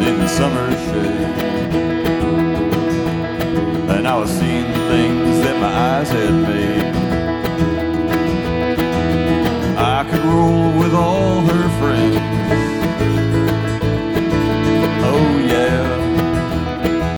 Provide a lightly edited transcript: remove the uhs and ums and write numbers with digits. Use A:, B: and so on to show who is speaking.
A: in the summer shade. And I was seeing things that my eyes had made. I could roll